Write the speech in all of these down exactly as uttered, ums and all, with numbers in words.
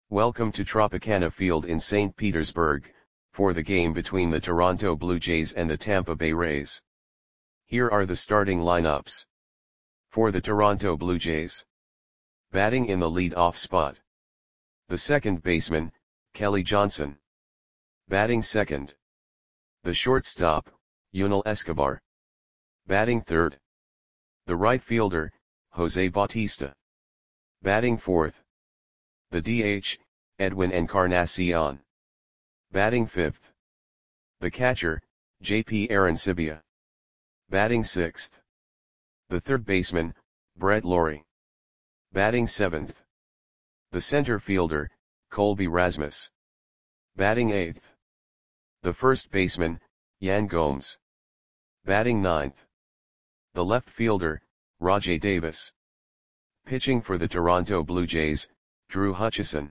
Welcome to Tropicana Field in Saint Petersburg, for the game between the Toronto Blue Jays and the Tampa Bay Rays. Here are the starting lineups. For the Toronto Blue Jays. Batting in the lead-off spot. The second baseman, Kelly Johnson. Batting second. The shortstop, Yunel Escobar. Batting third. The right fielder, Jose Bautista. Batting fourth. The D H, Edwin Encarnacion. Batting fifth. The catcher, J P Arencibia. Batting sixth. The third baseman, Brett Lawrie. Batting seventh. The center fielder, Colby Rasmus. Batting eighth. The first baseman, Yan Gomes. Batting ninth. The left fielder, Rajai Davis. Pitching for the Toronto Blue Jays, Drew Hutchison.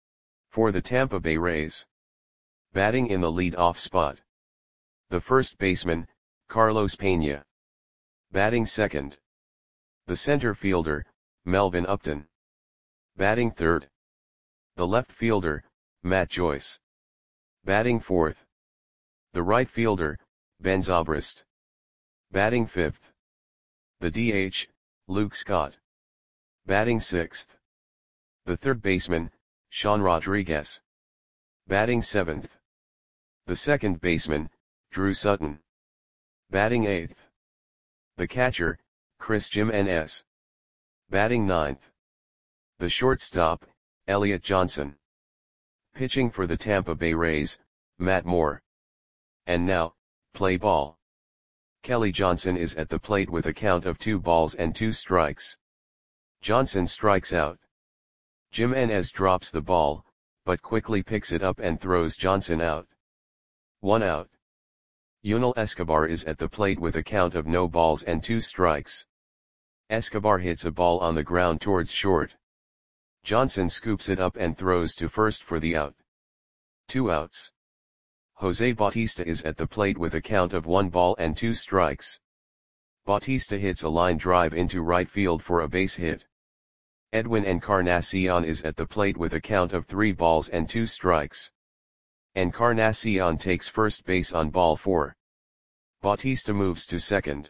For the Tampa Bay Rays. Batting in the lead-off spot. The first baseman, Carlos Pena. Batting second. The center fielder, Melvin Upton. Batting third. The left fielder, Matt Joyce. Batting fourth. The right fielder, Ben Zobrist. Batting fifth. The D H, Luke Scott. Batting sixth. The third baseman, Sean Rodriguez. Batting seventh. The second baseman, Drew Sutton. Batting eighth. The catcher, Chris Jimenez. Batting ninth. The shortstop, Elliot Johnson. Pitching for the Tampa Bay Rays, Matt Moore. And now, play ball. Kelly Johnson is at the plate with a count of two balls and two strikes. Johnson strikes out. Jimenez drops the ball, but quickly picks it up and throws Johnson out. One out. Yunel Escobar is at the plate with a count of no balls and two strikes. Escobar hits a ball on the ground towards short. Johnson scoops it up and throws to first for the out. Two outs. Jose Bautista is at the plate with a count of one ball and two strikes. Bautista hits a line drive into right field for a base hit. Edwin Encarnacion is at the plate with a count of three balls and two strikes. Encarnacion takes first base on ball four. Bautista moves to second.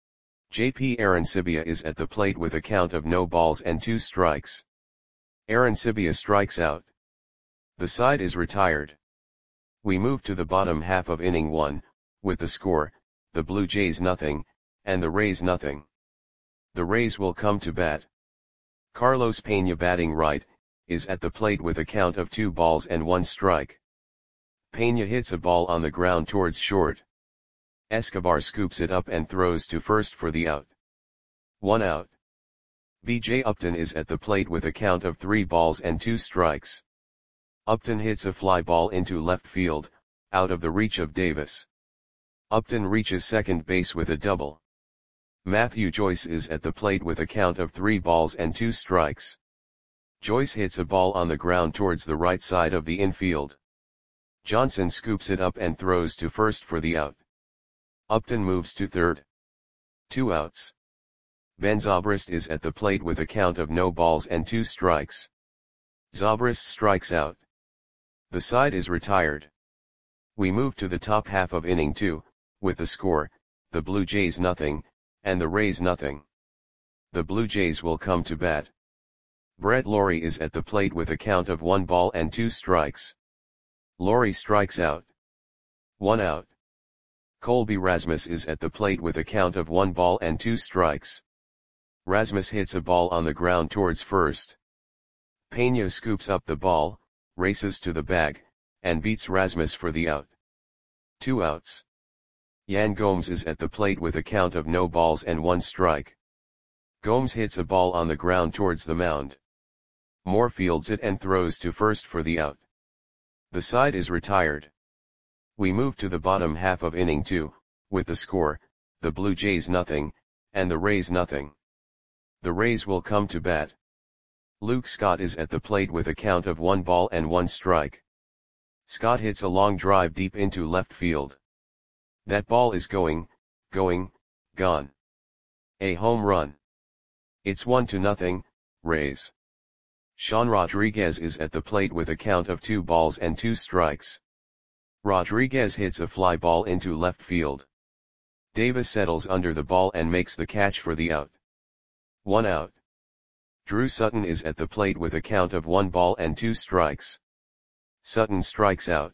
J P Arencibia is at the plate with a count of no balls and two strikes. Arencibia strikes out. The side is retired. We move to the bottom half of inning one, with the score, the Blue Jays nothing, and the Rays nothing. The Rays will come to bat. Carlos Pena batting right, is at the plate with a count of two balls and one strike. Pena hits a ball on the ground towards short. Escobar scoops it up and throws to first for the out. One out. B J Upton is at the plate with a count of three balls and two strikes. Upton hits a fly ball into left field, out of the reach of Davis. Upton reaches second base with a double. Matthew Joyce is at the plate with a count of three balls and two strikes. Joyce hits a ball on the ground towards the right side of the infield. Johnson scoops it up and throws to first for the out. Upton moves to third. Two outs. Ben Zobrist is at the plate with a count of no balls and two strikes. Zobrist strikes out. The side is retired. We move to the top half of inning two, with the score, the Blue Jays nothing, and the Rays nothing. The Blue Jays will come to bat. Brett Lawrie is at the plate with a count of one ball and two strikes. Lawrie strikes out. One out. Colby Rasmus is at the plate with a count of one ball and two strikes. Rasmus hits a ball on the ground towards first. Pena scoops up the ball, races to the bag, and beats Rasmus for the out. Two outs. Yan Gomes is at the plate with a count of no balls and one strike. Gomes hits a ball on the ground towards the mound. Moore fields it and throws to first for the out. The side is retired. We move to the bottom half of inning two, with the score, the Blue Jays nothing, and the Rays nothing. The Rays will come to bat. Luke Scott is at the plate with a count of one ball and one strike. Scott hits a long drive deep into left field. That ball is going, going, gone. A home run. It's one to nothing, Rays. Sean Rodriguez is at the plate with a count of two balls and two strikes. Rodriguez hits a fly ball into left field. Davis settles under the ball and makes the catch for the out. One out. Drew Sutton is at the plate with a count of one ball and two strikes. Sutton strikes out.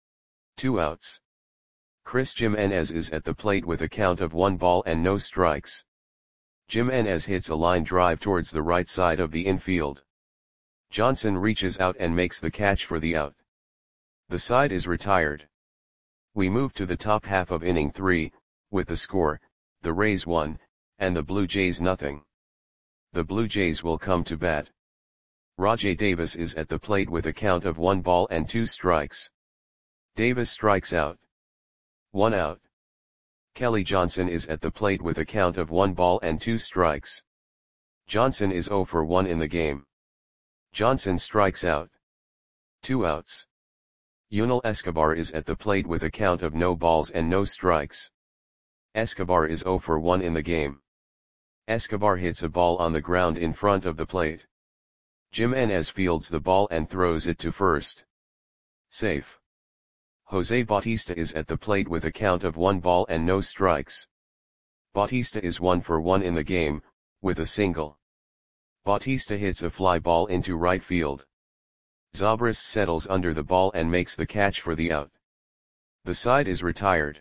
Two outs. Chris Jimenez is at the plate with a count of one ball and no strikes. Jimenez hits a line drive towards the right side of the infield. Johnson reaches out and makes the catch for the out. The side is retired. We move to the top half of inning three, with the score, the Rays one, and the Blue Jays nothing. The Blue Jays will come to bat. Rajai Davis is at the plate with a count of one ball and two strikes. Davis strikes out. One out. Kelly Johnson is at the plate with a count of one ball and two strikes. Johnson is zero for one in the game. Johnson strikes out. Two outs. Yunel Escobar is at the plate with a count of no balls and no strikes. Escobar is zero for one in the game. Escobar hits a ball on the ground in front of the plate. Jimenez fields the ball and throws it to first. Safe. Jose Bautista is at the plate with a count of one ball and no strikes. Bautista is one for one in the game, with a single. Bautista hits a fly ball into right field. Zobrist settles under the ball and makes the catch for the out. The side is retired.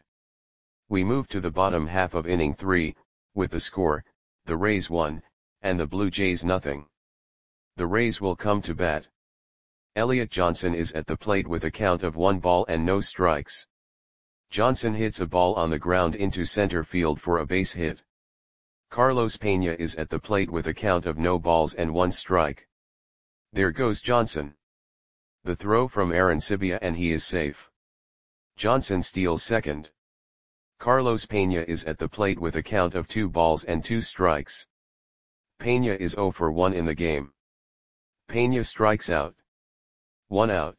We move to the bottom half of inning three, with the score, the Rays one, and the Blue Jays nothing. The Rays will come to bat. Elliot Johnson is at the plate with a count of one ball and no strikes. Johnson hits a ball on the ground into center field for a base hit. Carlos Pena is at the plate with a count of no balls and one strike. There goes Johnson. The throw from Arancibia and he is safe. Johnson steals second. Carlos Pena is at the plate with a count of two balls and two strikes. Pena is zero for one in the game. Pena strikes out. One out.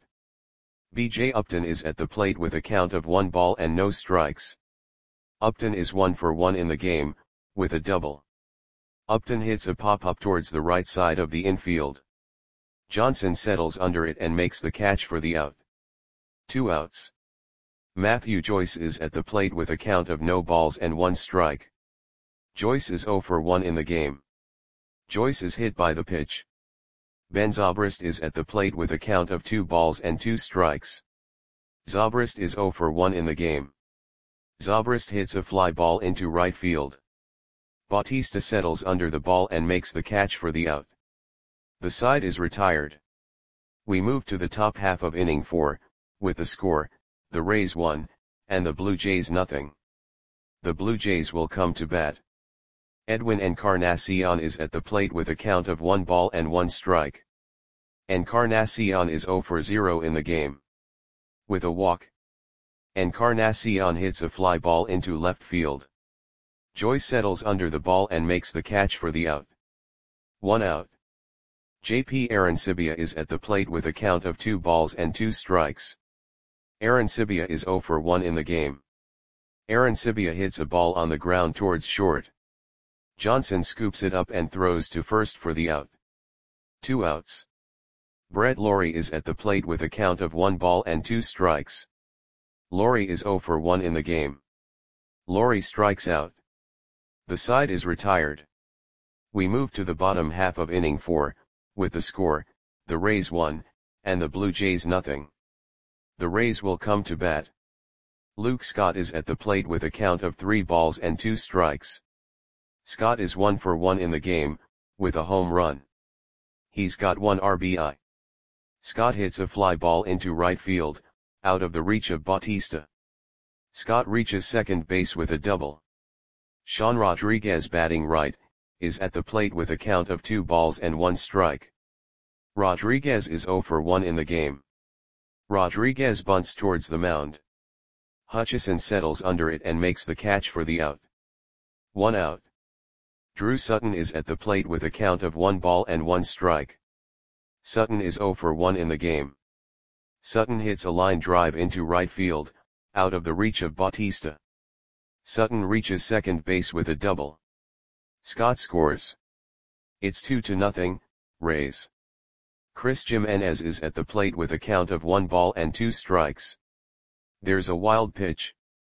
B J Upton is at the plate with a count of one ball and no strikes. Upton is one for one in the game, with a double. Upton hits a pop-up towards the right side of the infield. Johnson settles under it and makes the catch for the out. Two outs. Matthew Joyce is at the plate with a count of no balls and one strike. Joyce is zero for one in the game. Joyce is hit by the pitch. Ben Zobrist is at the plate with a count of two balls and two strikes. Zobrist is zero for one in the game. Zobrist hits a fly ball into right field. Bautista settles under the ball and makes the catch for the out. The side is retired. We move to the top half of inning four, with the score, the Rays one, and the Blue Jays nothing. The Blue Jays will come to bat. Edwin Encarnacion is at the plate with a count of one ball and one strike. Encarnacion is zero for zero in the game. With a walk, Encarnacion hits a fly ball into left field. Joyce settles under the ball and makes the catch for the out. One out. J P Arancibia is at the plate with a count of two balls and two strikes. Arancibia is zero for one in the game. Arancibia hits a ball on the ground towards short. Johnson scoops it up and throws to first for the out. Two outs. Brett Lawrie is at the plate with a count of one ball and two strikes. Lawrie is zero for one in the game. Lawrie strikes out. The side is retired. We move to the bottom half of inning four, with the score, the Rays one, and the Blue Jays nothing. The Rays will come to bat. Luke Scott is at the plate with a count of three balls and two strikes. Scott is one for one in the game, with a home run. He's got one R B I. Scott hits a fly ball into right field, out of the reach of Bautista. Scott reaches second base with a double. Sean Rodriguez, batting right, is at the plate with a count of two balls and one strike. Rodriguez is zero for one in the game. Rodriguez bunts towards the mound. Hutchison settles under it and makes the catch for the out. One out. Drew Sutton is at the plate with a count of one ball and one strike. Sutton is zero for one in the game. Sutton hits a line drive into right field, out of the reach of Bautista. Sutton reaches second base with a double. Scott scores. It's two to nothing, Rays. Chris Jimenez is at the plate with a count of one ball and two strikes. There's a wild pitch.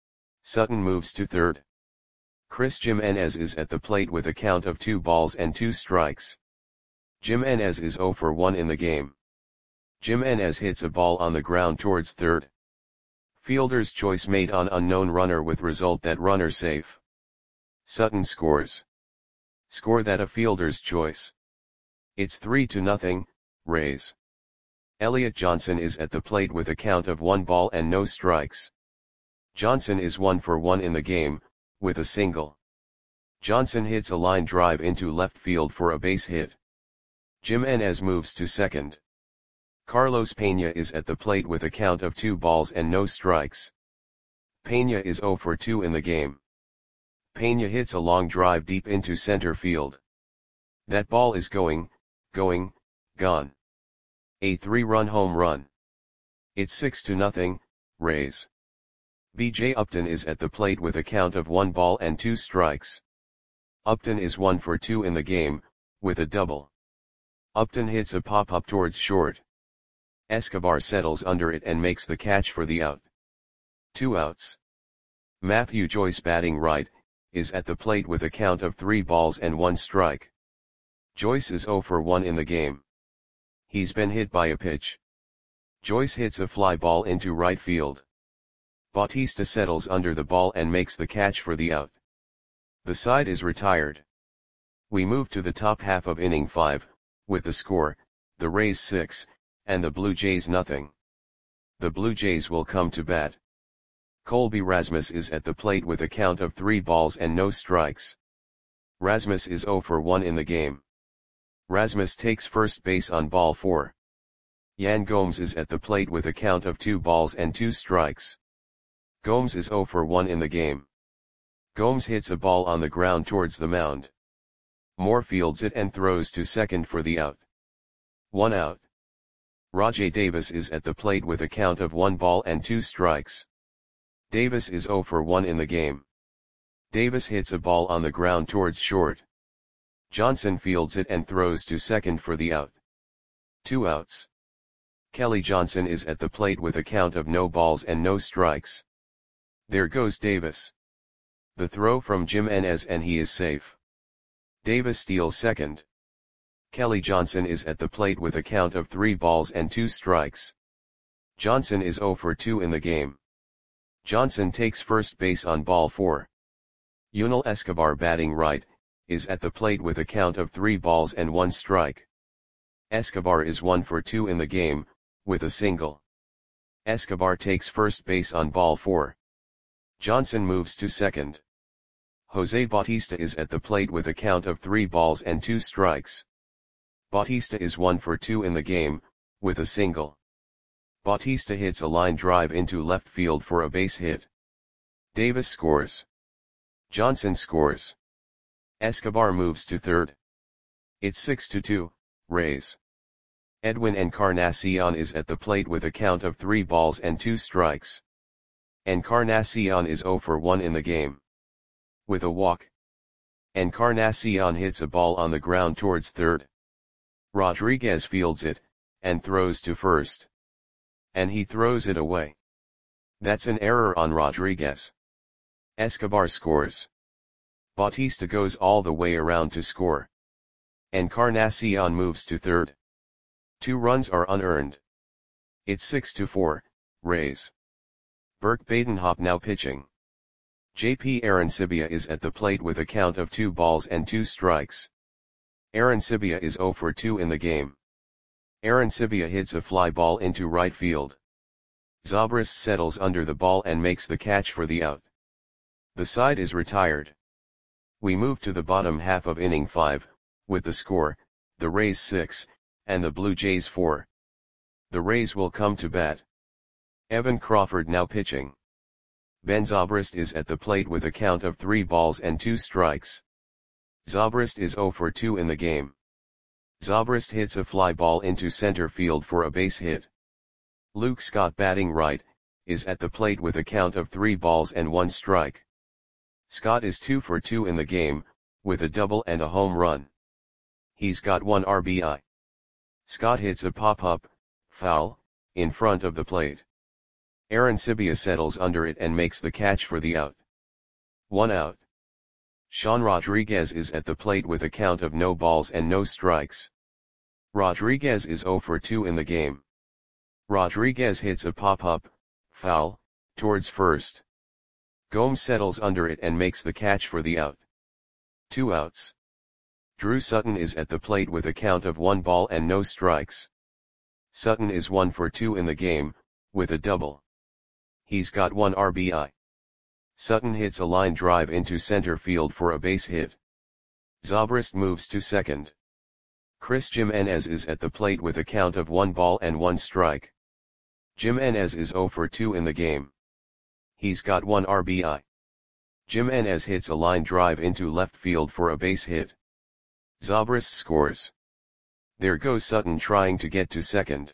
Sutton moves to third. Chris Jimenez is at the plate with a count of two balls and two strikes. Jimenez is zero for one in the game. Jimenez hits a ball on the ground towards third. Fielder's choice made on unknown runner with result that runner safe. Sutton scores. Score that a fielder's choice. It's three to nothing, Rays. Elliot Johnson is at the plate with a count of one ball and no strikes. Johnson is one for one in the game, with a single. Johnson hits a line drive into left field for a base hit. Jimenez moves to second. Carlos Pena is at the plate with a count of two balls and no strikes. Pena is zero for two in the game. Pena hits a long drive deep into center field. That ball is going, going, gone. A three-run home run. It's six to nothing, Rays. B J Upton is at the plate with a count of one ball and two strikes. Upton is one for two in the game, with a double. Upton hits a pop-up towards short. Escobar settles under it and makes the catch for the out. Two outs. Matthew Joyce, batting right, is at the plate with a count of three balls and one strike. Joyce is zero for one in the game. He's been hit by a pitch. Joyce hits a fly ball into right field. Bautista settles under the ball and makes the catch for the out. The side is retired. We move to the top half of inning five, with the score, the Rays six, and the Blue Jays nothing. The Blue Jays will come to bat. Colby Rasmus is at the plate with a count of three balls and no strikes. Rasmus is zero for one in the game. Rasmus takes first base on ball four. Yan Gomes is at the plate with a count of two balls and two strikes. Gomes is zero for one in the game. Gomes hits a ball on the ground towards the mound. Moore fields it and throws to second for the out. One out. Rajai Davis is at the plate with a count of one ball and two strikes. Davis is zero for one in the game. Davis hits a ball on the ground towards short. Johnson fields it and throws to second for the out. Two outs. Kelly Johnson is at the plate with a count of no balls and no strikes. There goes Davis. The throw from Jimenez and he is safe. Davis steals second. Kelly Johnson is at the plate with a count of three balls and two strikes. Johnson is zero for two in the game. Johnson takes first base on ball four. Yunel Escobar, batting right, is at the plate with a count of three balls and one strike. Escobar is one for two in the game, with a single. Escobar takes first base on ball four. Johnson moves to second. Jose Bautista is at the plate with a count of three balls and two strikes. Bautista is one for two in the game, with a single. Bautista hits a line drive into left field for a base hit. Davis scores. Johnson scores. Escobar moves to third. It's six to two, Rays. Edwin Encarnacion is at the plate with a count of three balls and two strikes. Encarnacion is zero for one in the game. With a walk. Encarnacion hits a ball on the ground towards third. Rodriguez fields it, and throws to first. And he throws it away. That's an error on Rodriguez. Escobar scores. Bautista goes all the way around to score. Encarnacion moves to third. Two runs are unearned. It's six to four, Rays. Burke Badenhop now pitching. J P Arancibia is at the plate with a count of two balls and two strikes. Arancibia is zero for two in the game. Arancibia hits a fly ball into right field. Zobrist settles under the ball and makes the catch for the out. The side is retired. We move to the bottom half of inning five, with the score, the Rays six, and the Blue Jays four. The Rays will come to bat. Evan Crawford now pitching. Ben Zobrist is at the plate with a count of three balls and two strikes. Zobrist is zero for two in the game. Zobrist hits a fly ball into center field for a base hit. Luke Scott, batting right, is at the plate with a count of three balls and one strike. Scott is two for two in the game, with a double and a home run. He's got one R B I. Scott hits a pop-up, foul, in front of the plate. Arancibia settles under it and makes the catch for the out. One out. Sean Rodriguez is at the plate with a count of no balls and no strikes. Rodriguez is zero for two in the game. Rodriguez hits a pop-up, foul, towards first. Gomes settles under it and makes the catch for the out. Two outs. Drew Sutton is at the plate with a count of one ball and no strikes. Sutton is one for two in the game, with a double. He's got one R B I. Sutton hits a line drive into center field for a base hit. Zobrist moves to second. Chris Jimenez is at the plate with a count of one ball and one strike. Jimenez is zero for two in the game. He's got one R B I. Jimenez hits a line drive into left field for a base hit. Zobrist scores. There goes Sutton trying to get to second.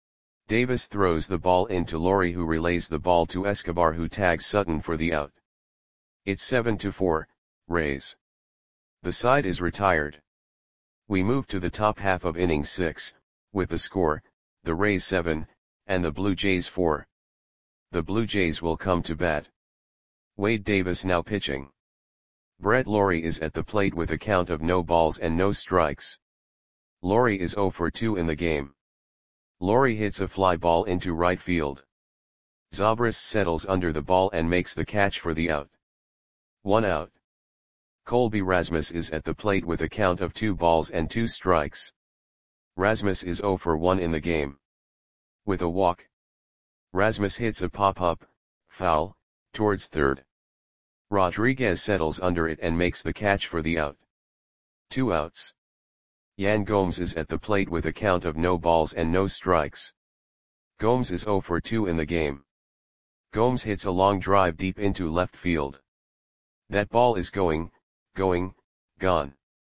Davis throws the ball into Laurie, who relays the ball to Escobar, who tags Sutton for the out. It's seven to four, Rays. The side is retired. We move to the top half of inning six, with the score, the Rays seven, and the Blue Jays four. The Blue Jays will come to bat. Wade Davis now pitching. Brett Laurie is at the plate with a count of no balls and no strikes. Laurie is zero for two in the game. Laurie hits a fly ball into right field. Zobrist settles under the ball and makes the catch for the out. One out. Colby Rasmus is at the plate with a count of two balls and two strikes. Rasmus is zero for one in the game. With a walk. Rasmus hits a pop-up, foul, towards third. Rodriguez settles under it and makes the catch for the out. Two outs. Yan Gomes is at the plate with a count of no balls and no strikes. Gomes is zero for two in the game. Gomes hits a long drive deep into left field. That ball is going, going, gone.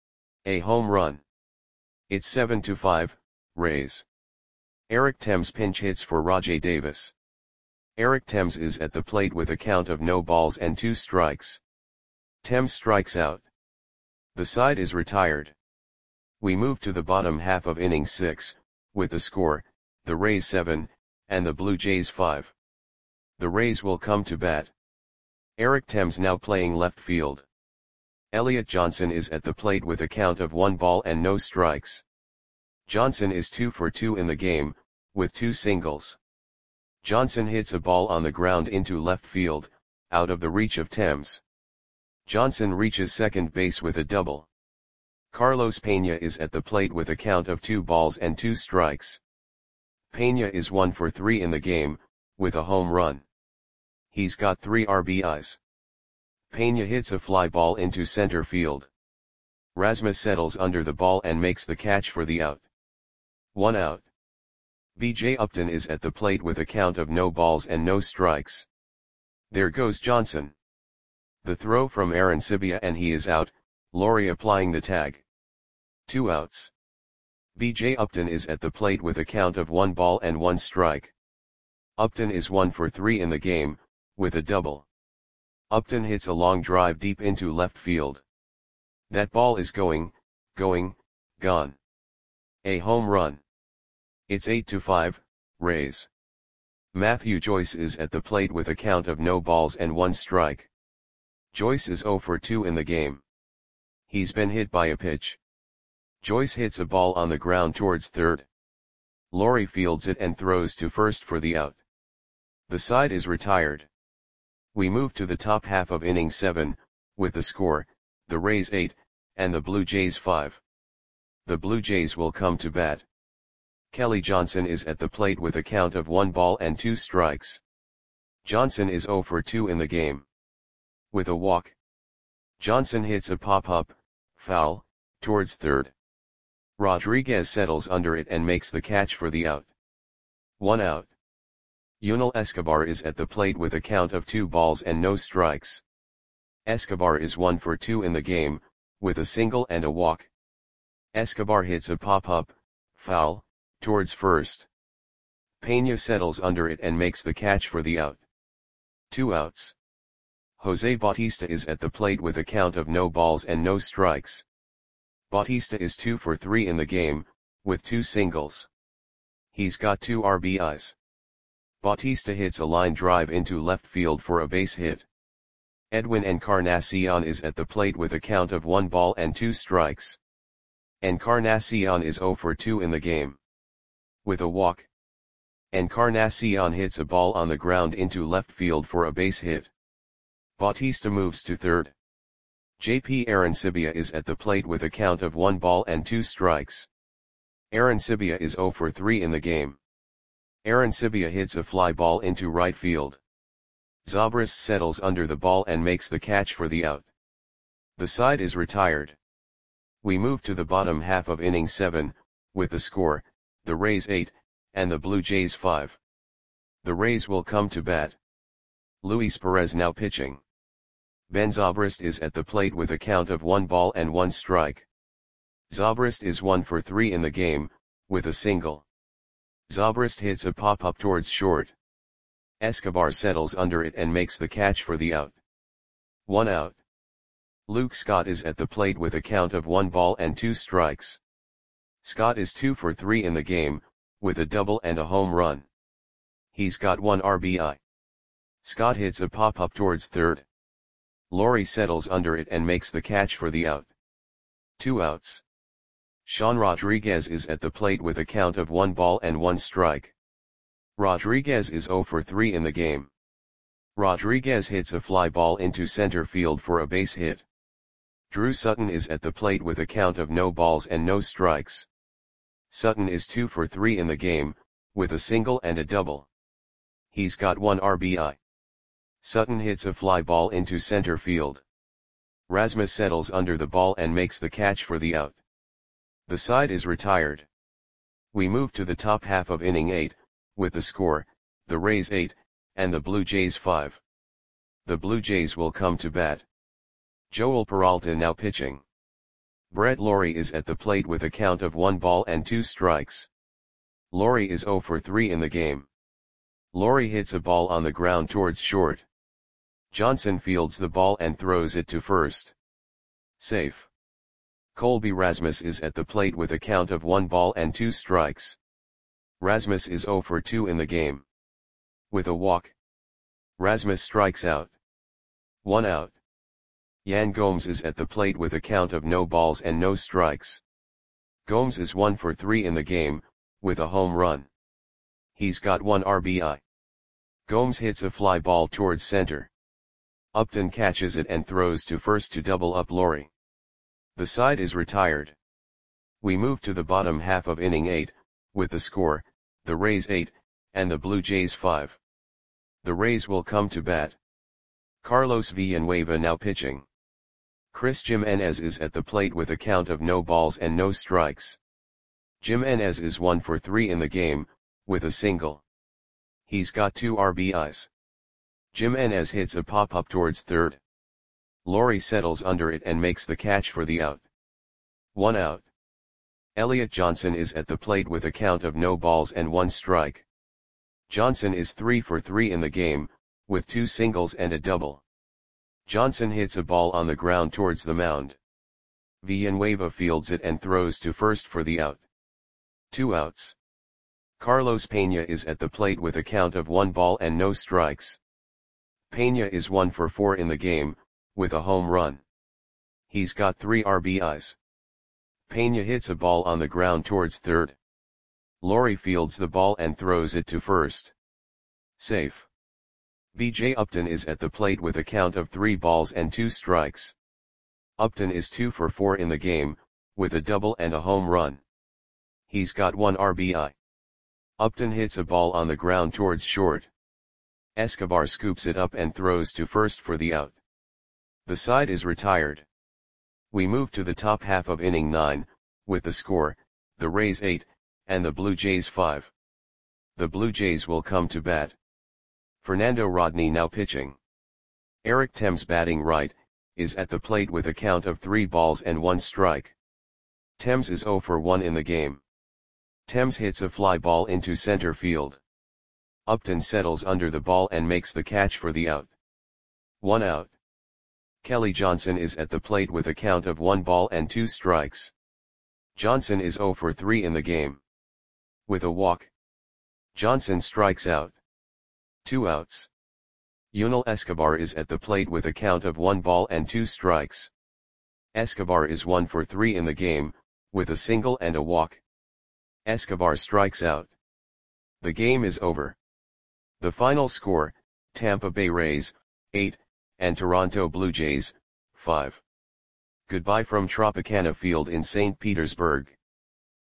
A home run. It's seven to five, Rays. Eric Thames pinch hits for Rajai Davis. Eric Thames is at the plate with a count of no balls and two strikes. Thames strikes out. The side is retired. We move to the bottom half of inning six, with the score, the Rays seven, and the Blue Jays five. The Rays will come to bat. Eric Thames now playing left field. Elliot Johnson is at the plate with a count of one ball and no strikes. Johnson is two for two in the game, with two singles. Johnson hits a ball on the ground into left field, out of the reach of Thames. Johnson reaches second base with a double. Carlos Pena is at the plate with a count of two balls and two strikes. Pena is one for three in the game, with a home run. He's got three R B Is. Pena hits a fly ball into center field. Rasmus settles under the ball and makes the catch for the out. One out. B J Upton is at the plate with a count of no balls and no strikes. There goes Johnson. The throw from Arancibia and he is out, Laurie applying the tag. Two outs. B J Upton is at the plate with a count of one ball and one strike. Upton is one for three in the game, with a double. Upton hits a long drive deep into left field. That ball is going, going, gone. A home run. It's eight to five, Rays. Matthew Joyce is at the plate with a count of no balls and one strike. Joyce is zero for two in the game. He's been hit by a pitch. Joyce hits a ball on the ground towards third. Laurie fields it and throws to first for the out. The side is retired. We move to the top half of inning seven, with the score, the Rays eight, and the Blue Jays five. The Blue Jays will come to bat. Kelly Johnson is at the plate with a count of one ball and two strikes. Johnson is zero for two in the game. With a walk. Johnson hits a pop-up, foul, towards third. Rodriguez settles under it and makes the catch for the out. One out. Yunel Escobar is at the plate with a count of two balls and no strikes. Escobar is one for two in the game, with a single and a walk. Escobar hits a pop-up, foul, towards first. Pena settles under it and makes the catch for the out. Two outs. Jose Bautista is at the plate with a count of no balls and no strikes. Bautista is two for three in the game, with two singles. He's got two R B Is. Bautista hits a line drive into left field for a base hit. Edwin Encarnacion is at the plate with a count of one ball and two strikes. Encarnacion is zero for two in the game. With a walk, Encarnacion hits a ball on the ground into left field for a base hit. Bautista moves to third. J P Arancibia is at the plate with a count of one ball and two strikes. Arancibia is zero for three in the game. Arancibia hits a fly ball into right field. Zobrist settles under the ball and makes the catch for the out. The side is retired. We move to the bottom half of inning seven, with the score, the Rays eight, and the Blue Jays five. The Rays will come to bat. Luis Perez now pitching. Ben Zobrist is at the plate with a count of one ball and one strike. Zobrist is one for three in the game, with a single. Zobrist hits a pop-up towards short. Escobar settles under it and makes the catch for the out. One out. Luke Scott is at the plate with a count of one ball and two strikes. Scott is two for three in the game, with a double and a home run. He's got one R B I. Scott hits a pop-up towards third. Laurie settles under it and makes the catch for the out. Two outs. Sean Rodriguez is at the plate with a count of one ball and one strike. Rodriguez is zero for three in the game. Rodriguez hits a fly ball into center field for a base hit. Drew Sutton is at the plate with a count of no balls and no strikes. Sutton is two for three in the game, with a single and a double. He's got one R B I. Sutton hits a fly ball into center field. Rasmus settles under the ball and makes the catch for the out. The side is retired. We move to the top half of inning eight, with the score, the Rays eight, and the Blue Jays five. The Blue Jays will come to bat. Joel Peralta now pitching. Brett Lawrie is at the plate with a count of one ball and two strikes. Lawrie is zero for three in the game. Lawrie hits a ball on the ground towards short. Johnson fields the ball and throws it to first. Safe. Colby Rasmus is at the plate with a count of one ball and two strikes. Rasmus is zero for two in the game. With a walk, Rasmus strikes out. One out. Yan Gomes is at the plate with a count of no balls and no strikes. Gomes is one for three in the game, with a home run. He's got one R B I. Gomes hits a fly ball towards center. Upton catches it and throws to first to double up Lawrie. The side is retired. We move to the bottom half of inning eight, with the score, the Rays eight, and the Blue Jays five. The Rays will come to bat. Carlos Villanueva now pitching. Chris Jimenez is at the plate with a count of no balls and no strikes. Jimenez is one for three in the game, with a single. He's got two R B Is. Jimenez hits a pop-up towards third. Lawrie settles under it and makes the catch for the out. One out. Elliot Johnson is at the plate with a count of no balls and one strike. Johnson is three for three in the game, with two singles and a double. Johnson hits a ball on the ground towards the mound. Villanueva fields it and throws to first for the out. Two outs. Carlos Pena is at the plate with a count of one ball and no strikes. Pena is one for four in the game, with a home run. He's got three R B Is. Pena hits a ball on the ground towards third. Lawrie fields the ball and throws it to first. Safe. B J Upton is at the plate with a count of three balls and two strikes. Upton is two for four in the game, with a double and a home run. He's got one R B I. Upton hits a ball on the ground towards short. Escobar scoops it up and throws to first for the out. The side is retired. We move to the top half of inning nine, with the score, the Rays eight, and the Blue Jays five. The Blue Jays will come to bat. Fernando Rodney now pitching. Eric Thames batting right, is at the plate with a count of three balls and one strike. Thames is zero for one in the game. Thames hits a fly ball into center field. Upton settles under the ball and makes the catch for the out. One out. Kelly Johnson is at the plate with a count of one ball and two strikes. Johnson is zero for three in the game. With a walk, Johnson strikes out. Two outs. Yunel Escobar is at the plate with a count of one ball and two strikes. Escobar is one for three in the game, with a single and a walk. Escobar strikes out. The game is over. The final score, Tampa Bay Rays, eight, and Toronto Blue Jays, five. Goodbye from Tropicana Field in Saint Petersburg.